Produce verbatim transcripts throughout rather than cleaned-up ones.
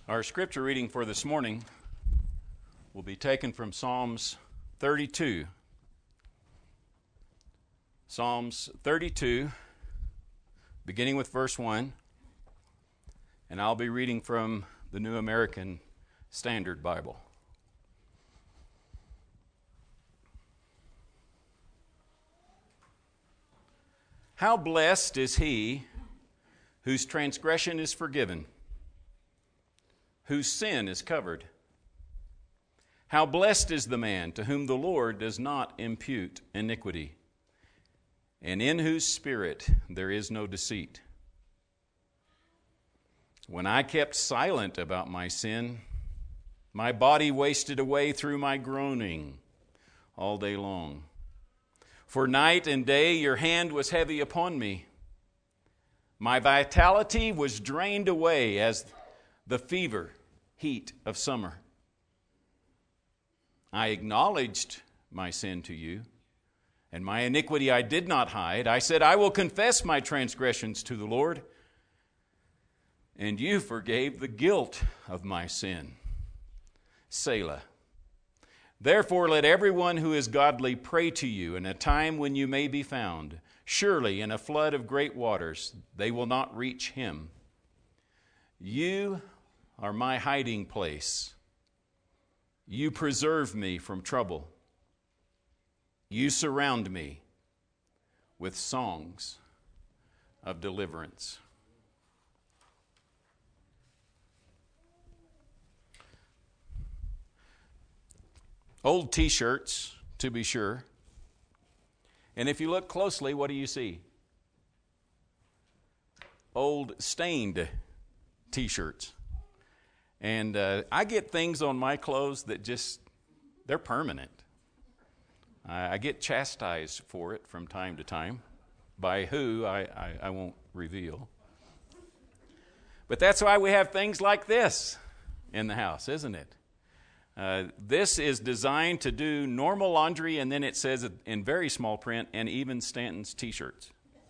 Our scripture reading for this morning will be taken from Psalms thirty-two. Psalms thirty-two, beginning with verse one, and I'll be reading from the New American Standard Bible. How blessed is he whose transgression is forgiven, whose sin is covered. How blessed is the man to whom the Lord does not impute iniquity, and in whose spirit there is no deceit. When I kept silent about my sin, my body wasted away through my groaning all day long. For night and day your hand was heavy upon me. My vitality was drained away as the fever heat of summer. I acknowledged my sin to you, and my iniquity I did not hide. I said, I will confess my transgressions to the Lord, and you forgave the guilt of my sin. Selah. Therefore let everyone who is godly pray to you in a time when you may be found. Surely in a flood of great waters they will not reach him. You are my hiding place. You preserve me from trouble. You surround me with songs of deliverance. Old t-shirts, to be sure. And if you look closely, what do you see? Old stained t-shirts. And uh, I get things on my clothes that just, they're permanent. I, I get chastised for it from time to time. By who, I, I, I won't reveal. But that's why we have things like this in the house, isn't it? Uh, this is designed to do normal laundry, and then it says in very small print, and even Stanton's t-shirts.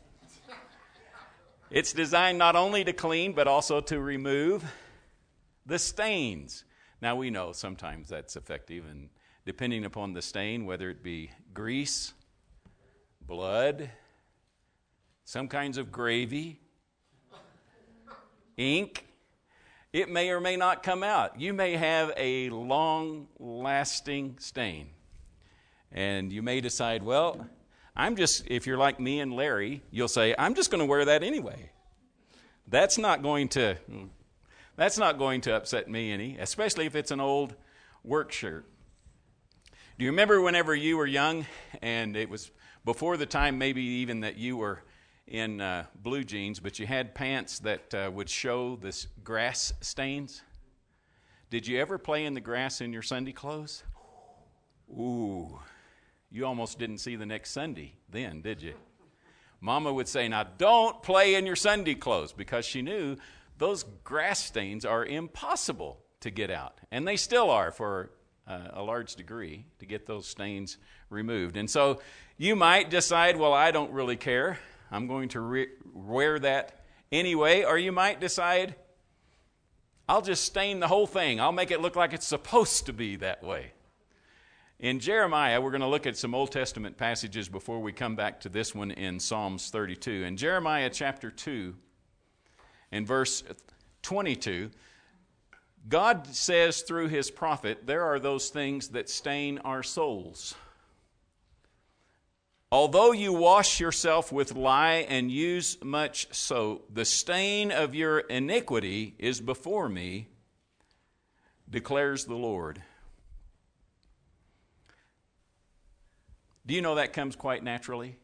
It's designed not only to clean, but also to remove the stains. Now we know sometimes that's effective, and depending upon the stain, whether it be grease, blood, some kinds of gravy, ink, it may or may not come out. You may have a long-lasting stain. And you may decide, well, I'm just, if you're like me and Larry, you'll say, I'm just going to wear that anyway. That's not going to, that's not going to upset me any, especially if it's an old work shirt. Do you remember whenever you were young, and it was before the time maybe even that you were in uh, blue jeans, but you had pants that uh, would show this grass stains? Did you ever play in the grass in your Sunday clothes? Ooh, you almost didn't see the next Sunday then, did you? Mama would say, now don't play in your Sunday clothes, because she knew those grass stains are impossible to get out. And they still are for uh, a large degree to get those stains removed. And so you might decide, well, I don't really care. I'm going to re- wear that anyway. Or you might decide, I'll just stain the whole thing. I'll make it look like it's supposed to be that way. In Jeremiah, we're going to look at some Old Testament passages before we come back to this one in Psalms thirty-two. In Jeremiah chapter two, in verse twenty-two, God says through his prophet, there are those things that stain our souls. Although you wash yourself with lye and use much soap, the stain of your iniquity is before me, declares the Lord. Do you know that comes quite naturally?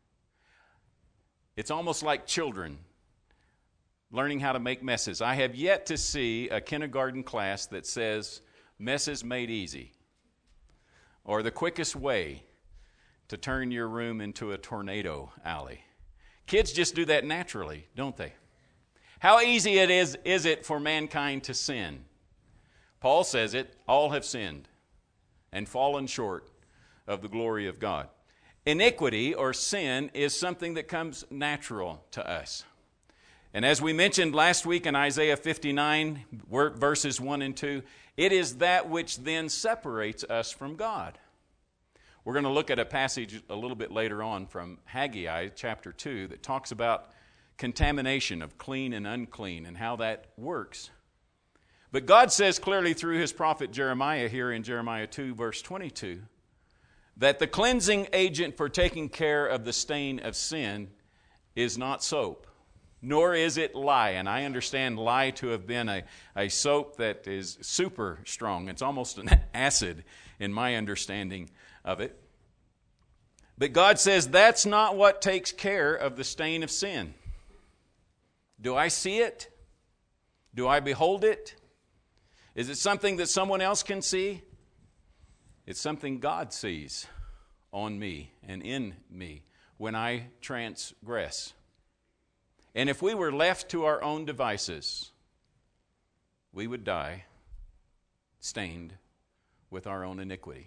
It's almost like children learning how to make messes. I have yet to see a kindergarten class that says, messes made easy, or the quickest way to turn your room into a tornado alley. Kids just do that naturally, don't they? How easy it is, is it for mankind to sin? Paul says it, all have sinned and fallen short of the glory of God. Iniquity or sin is something that comes natural to us. And as we mentioned last week in Isaiah fifty-nine, verses one and two, it is that which then separates us from God. We're going to look at a passage a little bit later on from Haggai chapter two that talks about contamination of clean and unclean and how that works. But God says clearly through his prophet Jeremiah here in Jeremiah two verse twenty-two that the cleansing agent for taking care of the stain of sin is not soap, nor is it lye. And I understand lye to have been a, a soap that is super strong. It's almost an acid in my understanding of it. But God says that's not what takes care of the stain of sin. Do I see it? Do I behold it? Is it something that someone else can see? It's something God sees on me and in me when I transgress. And if we were left to our own devices, we would die stained with our own iniquity,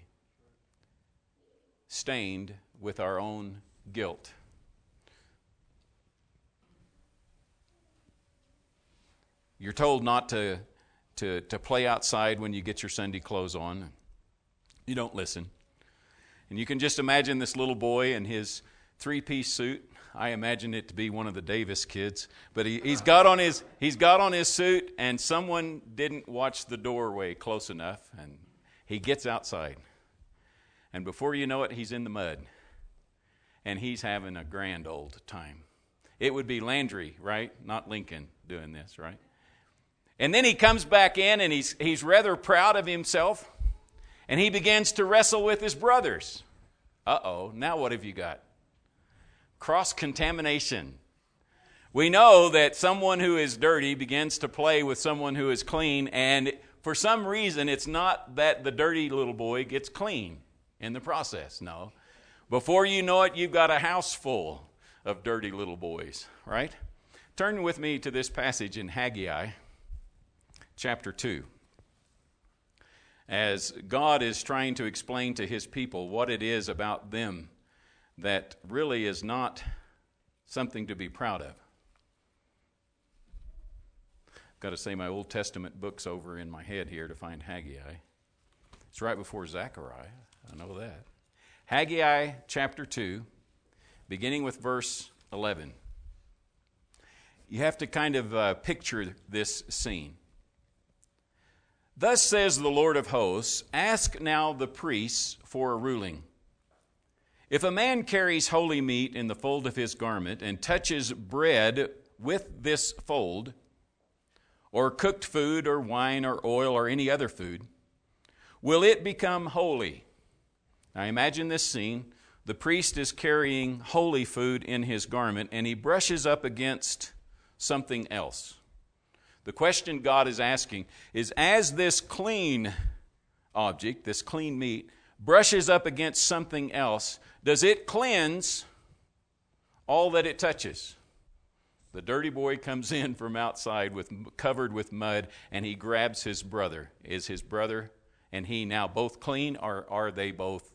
stained with our own guilt. You're told not to, to, to play outside when you get your Sunday clothes on. You don't listen. And you can just imagine this little boy in his three-piece suit. I imagine it to be one of the Davis kids. But he, he's got on his he's got on his suit, and someone didn't watch the doorway close enough, and he gets outside. And before you know it, he's in the mud. And he's having a grand old time. It would be Landry, right? Not Lincoln doing this, right? And then he comes back in, and he's he's rather proud of himself. And he begins to wrestle with his brothers. Uh-oh, now what have you got? Cross-contamination. We know that someone who is dirty begins to play with someone who is clean, and for some reason it's not that the dirty little boy gets clean in the process. No. Before you know it, you've got a house full of dirty little boys, right? Turn with me to this passage in Haggai chapter two. As God is trying to explain to his people what it is about them that really is not something to be proud of. I've got to say my Old Testament book's over in my head here to find Haggai. It's right before Zechariah. I know that. Haggai chapter two, beginning with verse eleven. You have to kind of uh, picture this scene. Thus says the Lord of hosts, ask now the priests for a ruling. If a man carries holy meat in the fold of his garment and touches bread with this fold, or cooked food or wine or oil or any other food, will it become holy? Now imagine this scene. The priest is carrying holy food in his garment, and he brushes up against something else. The question God is asking is, as this clean object, this clean meat, brushes up against something else, does it cleanse all that it touches? The dirty boy comes in from outside with covered with mud, and he grabs his brother. Is his brother and he now both clean, or are they both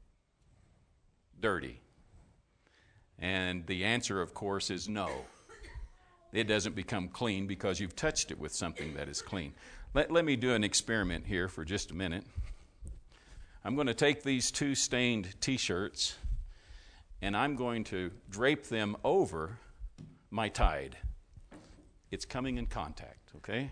dirty? And the answer, of course, is no. It doesn't become clean because you've touched it with something that is clean. Let, let me do an experiment here for just a minute. I'm going to take these two stained t-shirts and I'm going to drape them over my Tide. It's coming in contact, okay?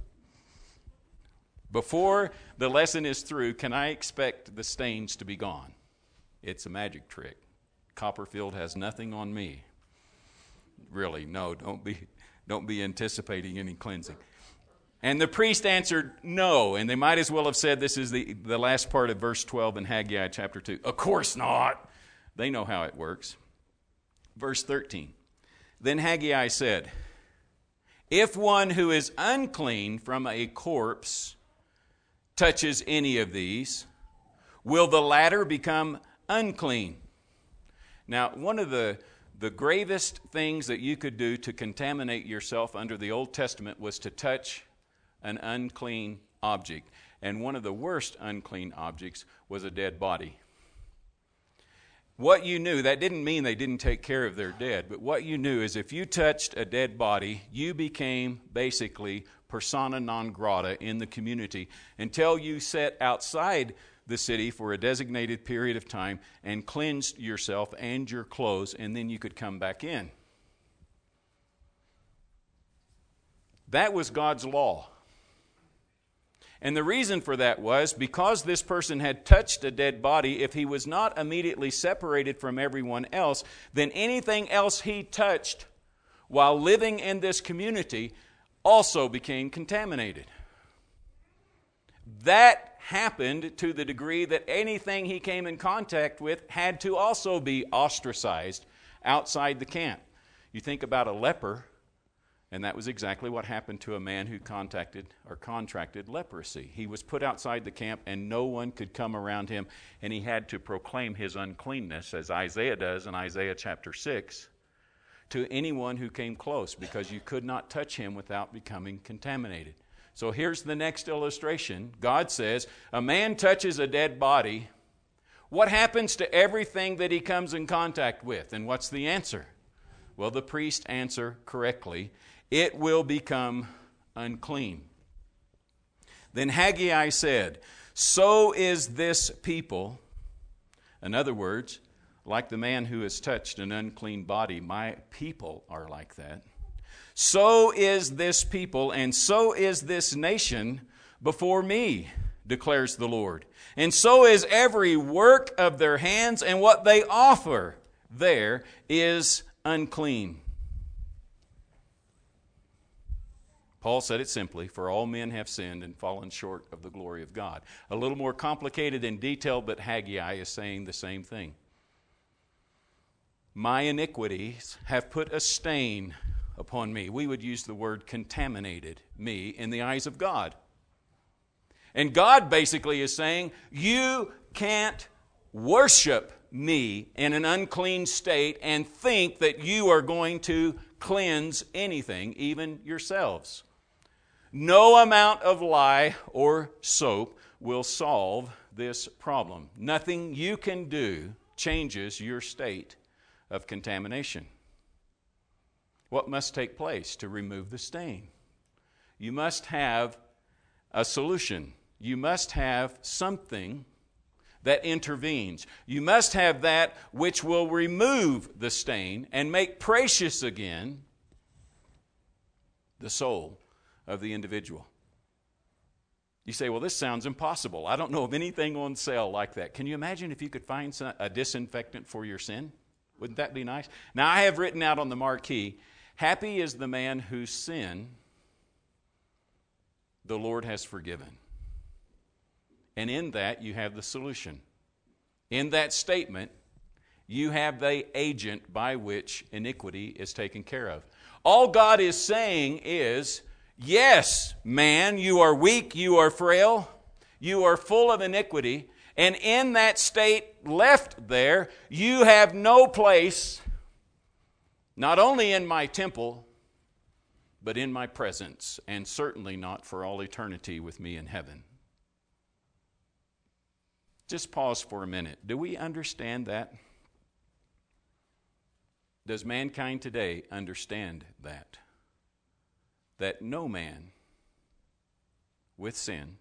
Before the lesson is through, can I expect the stains to be gone? It's a magic trick. Copperfield has nothing on me. Really, no, don't be don't be anticipating any cleansing. And the priest answered no, and they might as well have said this is the, the last part of verse twelve in Haggai chapter two. Of course not. They know how it works. Verse thirteen. Then Haggai said, if one who is unclean from a corpse touches any of these, will the latter become unclean? Now, one of the The gravest things that you could do to contaminate yourself under the Old Testament was to touch an unclean object. And one of the worst unclean objects was a dead body. what you knew, that didn't mean they didn't take care of their dead, but what you knew is if you touched a dead body, you became basically persona non grata in the community until you sat outside the city for a designated period of time and cleansed yourself and your clothes, and then you could come back in. That was God's law. And the reason for that was because this person had touched a dead body, if he was not immediately separated from everyone else, then anything else he touched while living in this community also became contaminated. That happened to the degree that anything he came in contact with had to also be ostracized outside the camp. You think about a leper, and that was exactly what happened to a man who contacted or contracted leprosy. He was put outside the camp and no one could come around him, and he had to proclaim his uncleanness, as Isaiah does in Isaiah chapter six, to anyone who came close, because you could not touch him without becoming contaminated. So here's the next illustration. God says, a man touches a dead body. What happens to everything that he comes in contact with? And what's the answer? Well, the priest answer correctly. It will become unclean. Then Haggai said, so is this people. In other words, like the man who has touched an unclean body, my people are like that. So is this people, and so is this nation before me, declares the Lord. And so is every work of their hands, and what they offer there is unclean. Paul said it simply, for all men have sinned and fallen short of the glory of God. A little more complicated and detailed, but Haggai is saying the same thing. My iniquities have put a stain upon me. We would use the word contaminated me in the eyes of God. And God basically is saying, you can't worship me in an unclean state and think that you are going to cleanse anything, even yourselves. No amount of lye or soap will solve this problem. Nothing you can do changes your state of contamination. What must take place to remove the stain? You must have a solution. You must have something that intervenes. You must have that which will remove the stain and make precious again the soul of the individual. You say, well, this sounds impossible. I don't know of anything on sale like that. Can you imagine if you could find a disinfectant for your sin? Wouldn't that be nice? Now, I have written out on the marquee, happy is the man whose sin the Lord has forgiven. And in that, you have the solution. In that statement, you have the agent by which iniquity is taken care of. All God is saying is, yes, man, you are weak, you are frail, you are full of iniquity, and in that state left there, you have no place, not only in my temple, but in my presence, and certainly not for all eternity with me in heaven. Just pause for a minute. Do we understand that? Does mankind today understand that? That no man with sin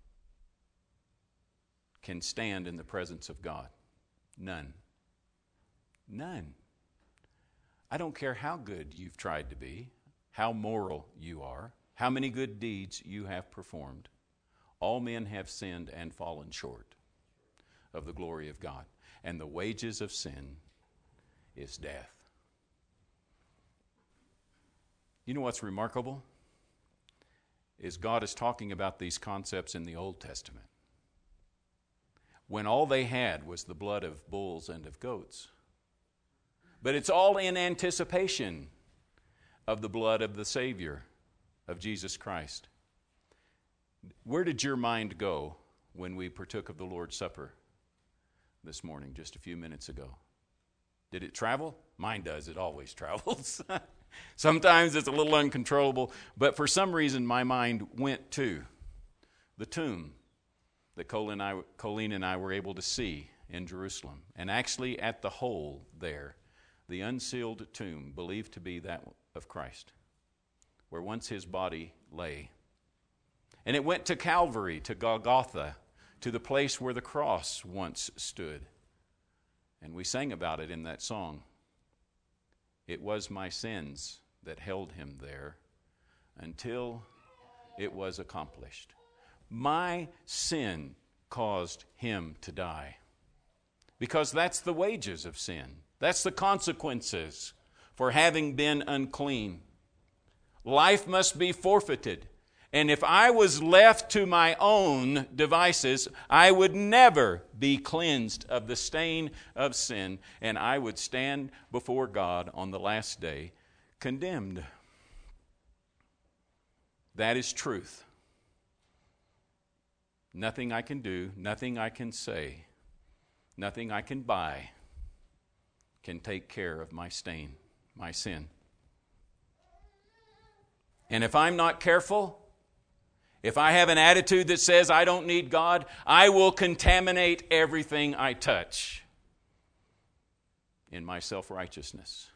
can stand in the presence of God. None. None. I don't care how good you've tried to be, how moral you are, how many good deeds you have performed. All men have sinned and fallen short of the glory of God. And the wages of sin is death. You know what's remarkable? Is God is talking about these concepts in the Old Testament, when all they had was the blood of bulls and of goats. But it's all in anticipation of the blood of the Savior, of Jesus Christ. Where did your mind go when we partook of the Lord's Supper this morning, just a few minutes ago? Did it travel? Mine does. It always travels. Sometimes it's a little uncontrollable, but for some reason my mind went to the tomb that Colleen and I, Colleen and I were able to see in Jerusalem, and actually at the hole there, the unsealed tomb, believed to be that of Christ, where once his body lay. And it went to Calvary, to Golgotha, to the place where the cross once stood. And we sang about it in that song. It was my sins that held him there until it was accomplished. My sin caused him to die. Because that's the wages of sin. That's the consequences for having been unclean. Life must be forfeited. And if I was left to my own devices, I would never be cleansed of the stain of sin, and I would stand before God on the last day condemned. That is truth. Nothing I can do, nothing I can say, nothing I can buy can take care of my stain, my sin. And if I'm not careful, if I have an attitude that says I don't need God, I will contaminate everything I touch in my self-righteousness.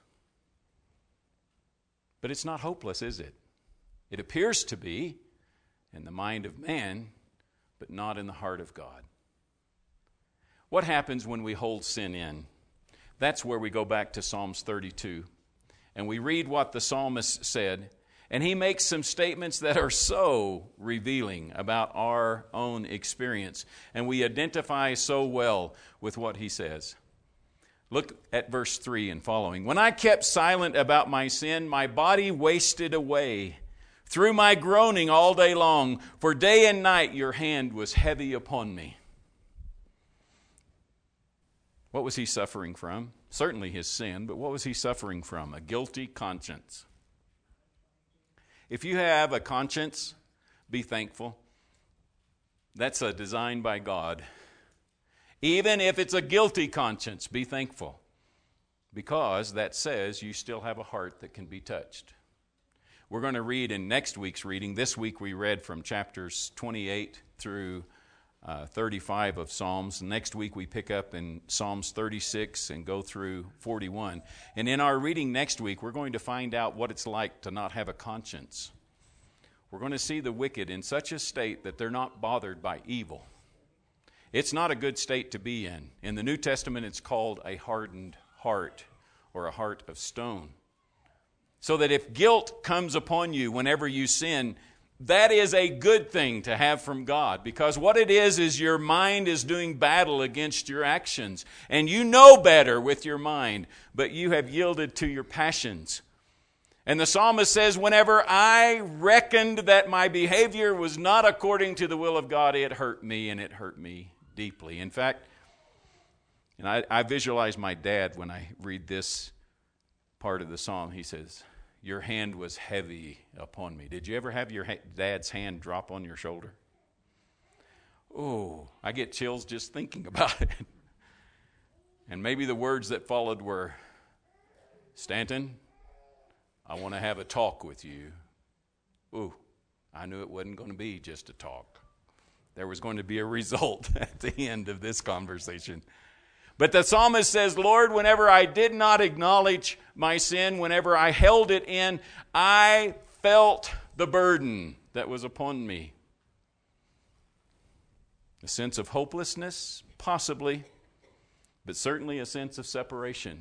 But it's not hopeless, is it? It appears to be in the mind of man, but not in the heart of God. What happens when we hold sin in? That's where we go back to Psalms thirty-two. And we read what the psalmist said. And he makes some statements that are so revealing about our own experience. And we identify so well with what he says. Look at verse three and following. When I kept silent about my sin, my body wasted away through my groaning all day long. For day and night your hand was heavy upon me. What was he suffering from? Certainly his sin, but what was he suffering from? A guilty conscience. If you have a conscience, be thankful. That's a design by God. Even if it's a guilty conscience, be thankful. Because that says you still have a heart that can be touched. We're going to read in next week's reading. This week we read from chapters twenty-eight through uh, thirty-five of Psalms. Next week we pick up in Psalms thirty-six and go through forty-one. And in our reading next week, we're going to find out what it's like to not have a conscience. We're going to see the wicked in such a state that they're not bothered by evil. It's not a good state to be in. In the New Testament, it's called a hardened heart or a heart of stone. So that if guilt comes upon you whenever you sin, that is a good thing to have from God. Because what it is, is your mind is doing battle against your actions. And you know better with your mind, but you have yielded to your passions. And the psalmist says, whenever I reckoned that my behavior was not according to the will of God, it hurt me, and it hurt me deeply. In fact, and I, I visualize my dad when I read this part of the psalm. He says, your hand was heavy upon me. Did you ever have your ha- dad's hand drop on your shoulder? Oh, I get chills just thinking about it. And maybe the words that followed were, Stanton, I want to have a talk with you. Ooh, I knew it wasn't going to be just a talk. There was going to be a result at the end of this conversation. But the psalmist says, Lord, whenever I did not acknowledge my sin, whenever I held it in, I felt the burden that was upon me. A sense of hopelessness, possibly, but certainly a sense of separation.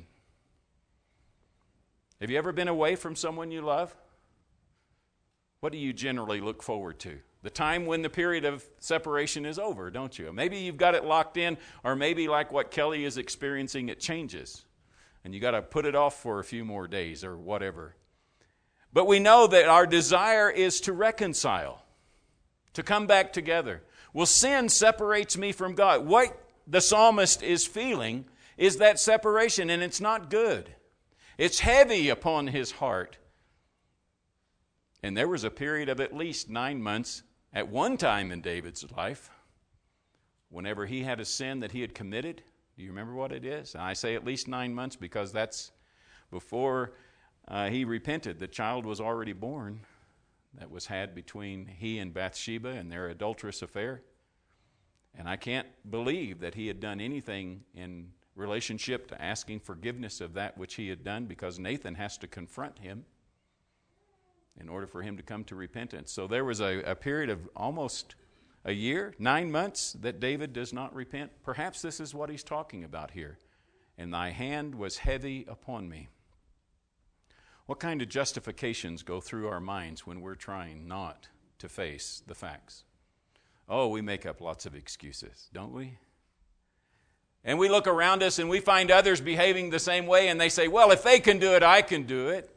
Have you ever been away from someone you love? What do you generally look forward to? The time when the period of separation is over, don't you? Maybe you've got it locked in, or maybe like what Kelly is experiencing, it changes. And you got to put it off for a few more days or whatever. But we know that our desire is to reconcile, to come back together. Well, sin separates me from God. What the psalmist is feeling is that separation, and it's not good. It's heavy upon his heart. And there was a period of at least nine months at one time in David's life, whenever he had a sin that he had committed. Do you remember what it is? And I say at least nine months because that's before uh, he repented. The child was already born that was had between he and Bathsheba and their adulterous affair. And I can't believe that he had done anything in relationship to asking forgiveness of that which he had done, because Nathan has to confront him in order for him to come to repentance. So there was a, a period of almost a year, nine months, that David does not repent. Perhaps this is what he's talking about here. And thy hand was heavy upon me. What kind of justifications go through our minds when we're trying not to face the facts? Oh, we make up lots of excuses, don't we? And we look around us and we find others behaving the same way, and they say, well, if they can do it, I can do it.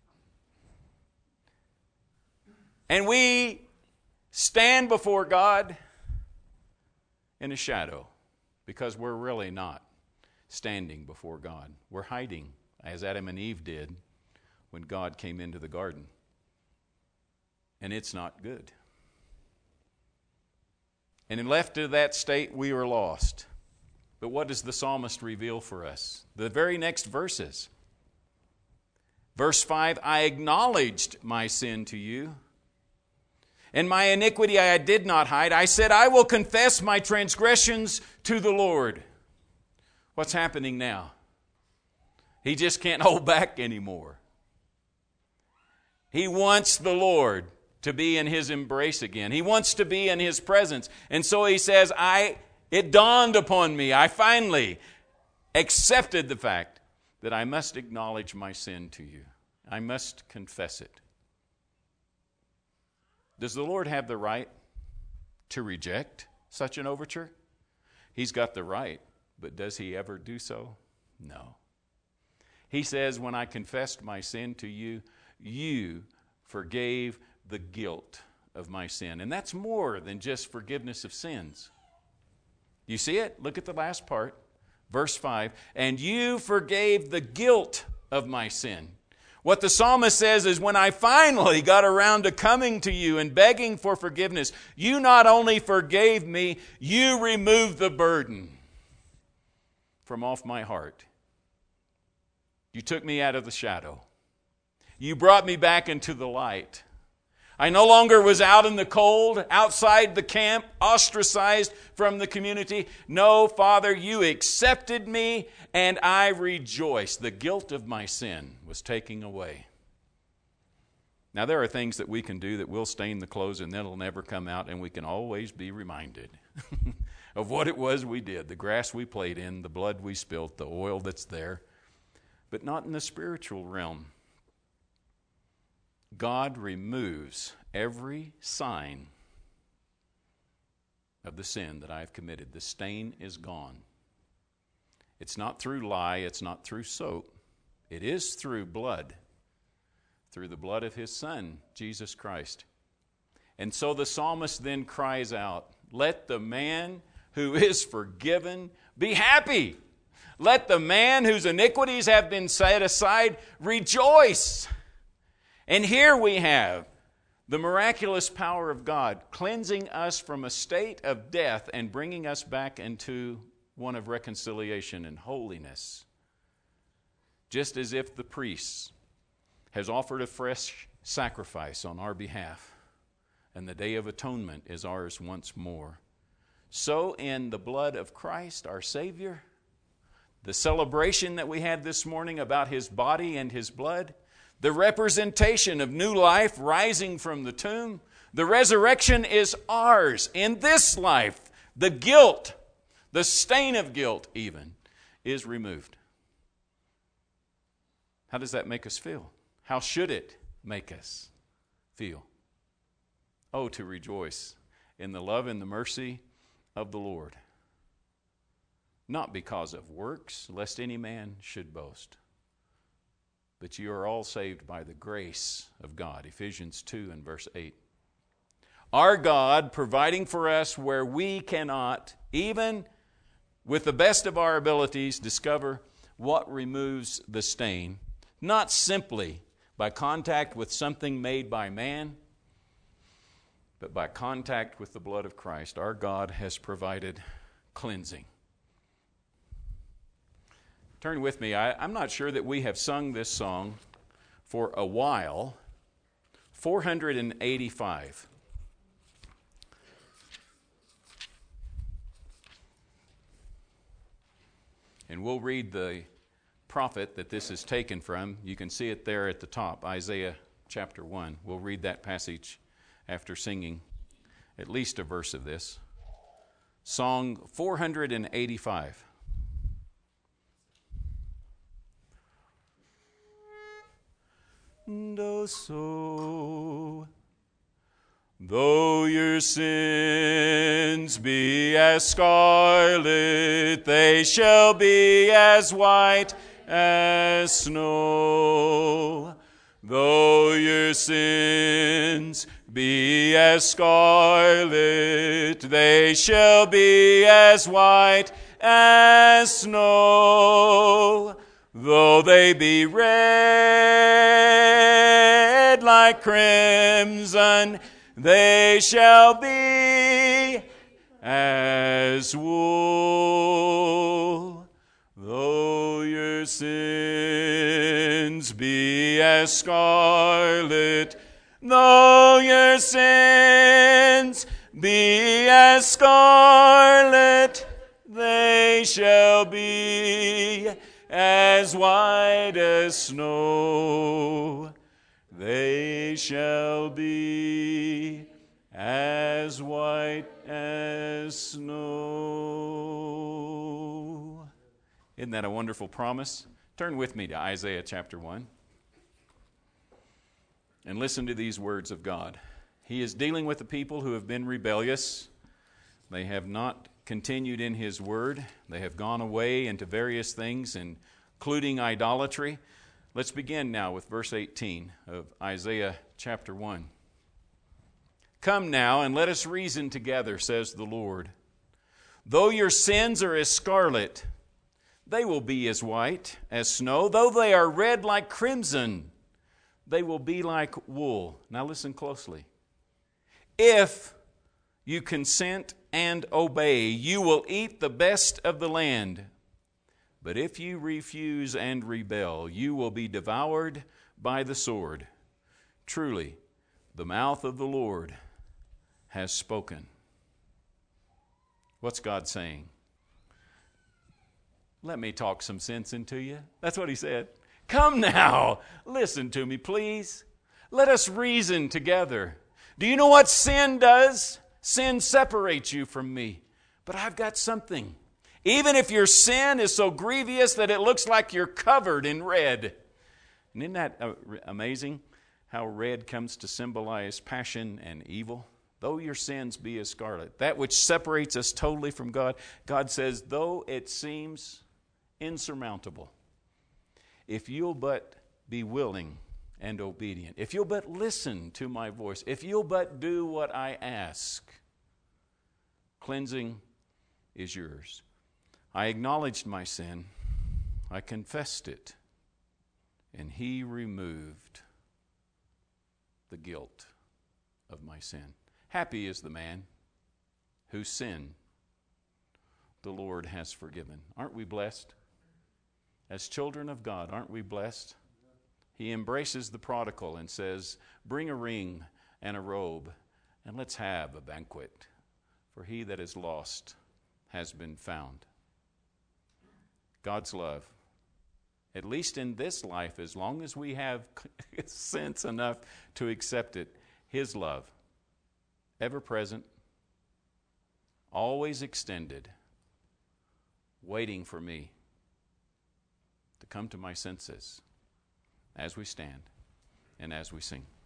And we stand before God in a shadow because we're really not standing before God. We're hiding, as Adam and Eve did when God came into the garden. And it's not good. And in left to that state, we are lost. But what does the psalmist reveal for us? The very next verses. Verse five, I acknowledged my sin to you, and my iniquity I did not hide. I said, I will confess my transgressions to the Lord. What's happening now? He just can't hold back anymore. He wants the Lord to be in his embrace again. He wants to be in his presence. And so he says, I, it dawned upon me. I finally accepted the fact that I must acknowledge my sin to you. I must confess it. Does the Lord have the right to reject such an overture? He's got the right, but does he ever do so? No. He says, when I confessed my sin to you, you forgave the guilt of my sin. And that's more than just forgiveness of sins. You see it? Look at the last part. Verse five. And you forgave the guilt of my sin. What the psalmist says is, when I finally got around to coming to you and begging for forgiveness, you not only forgave me, you removed the burden from off my heart. You took me out of the shadow. You brought me back into the light. I no longer was out in the cold, outside the camp, ostracized from the community. No, Father, you accepted me, and I rejoiced. The guilt of my sin was taken away. Now, there are things that we can do that will stain the clothes and that'll never come out, and we can always be reminded of what it was we did, the grass we played in, the blood we spilt, the oil that's there, but not in the spiritual realm. God removes every sign of the sin that I have committed. The stain is gone. It's not through lye, it's not through soap. It is through blood, through the blood of his Son, Jesus Christ. And so the psalmist then cries out, let the man who is forgiven be happy. Let the man whose iniquities have been set aside rejoice. And here we have the miraculous power of God cleansing us from a state of death and bringing us back into one of reconciliation and holiness. Just as if the priest has offered a fresh sacrifice on our behalf, and the Day of Atonement is ours once more. So in the blood of Christ, our Savior, the celebration that we had this morning about his body and his blood, the representation of new life rising from the tomb, the resurrection is ours in this life. The guilt, the stain of guilt even, is removed. How does that make us feel? How should it make us feel? Oh, to rejoice in the love and the mercy of the Lord. Not because of works, lest any man should boast. But you are all saved by the grace of God. Ephesians two and verse eight. Our God providing for us where we cannot, even with the best of our abilities, discover what removes the stain. Not simply by contact with something made by man, but by contact with the blood of Christ. Our God has provided cleansing. Turn with me. I, I'm not sure that we have sung this song for a while. four hundred eighty-five. And we'll read the prophet that this is taken from. You can see it there at the top, Isaiah chapter one. We'll read that passage after singing at least a verse of this. Song four hundred eighty-five. And oh, so, though your sins be as scarlet, they shall be as white as snow. Though your sins be as scarlet, they shall be as white as snow. Though they be red like crimson, they shall be as wool. Though your sins be as scarlet, though your sins be as scarlet, they shall be as white as snow. They shall be as white as snow. Isn't that a wonderful promise? Turn with me to Isaiah chapter one and listen to these words of God. He is dealing with the people who have been rebellious. They have not continued in His word. They have gone away into various things, including idolatry. Let's begin now with verse eighteen of Isaiah chapter one. Come now and let us reason together, says the Lord. Though your sins are as scarlet, they will be as white as snow. Though they are red like crimson, they will be like wool. Now listen closely. If you consent and obey, you will eat the best of the land. But if you refuse and rebel, you will be devoured by the sword. Truly, the mouth of the Lord has spoken. What's God saying? Let me talk some sense into you. That's what He said. Come now, listen to me, please. Let us reason together. Do you know what sin does? Sin separates you from me. But I've got something. Even if your sin is so grievous that it looks like you're covered in red. And isn't that amazing how red comes to symbolize passion and evil? Though your sins be as scarlet, that which separates us totally from God, God says, though it seems insurmountable, if you'll but be willing and obedient, if you'll but listen to my voice, if you'll but do what I ask, cleansing is yours. I acknowledged my sin, I confessed it, and He removed the guilt of my sin. Happy is the man whose sin the Lord has forgiven. Aren't we blessed? As children of God, aren't we blessed? He embraces the prodigal and says, bring a ring and a robe, and let's have a banquet, for he that is lost has been found. God's love, at least in this life, as long as we have sense enough to accept it, His love, ever present, always extended, waiting for me to come to my senses as we stand and as we sing.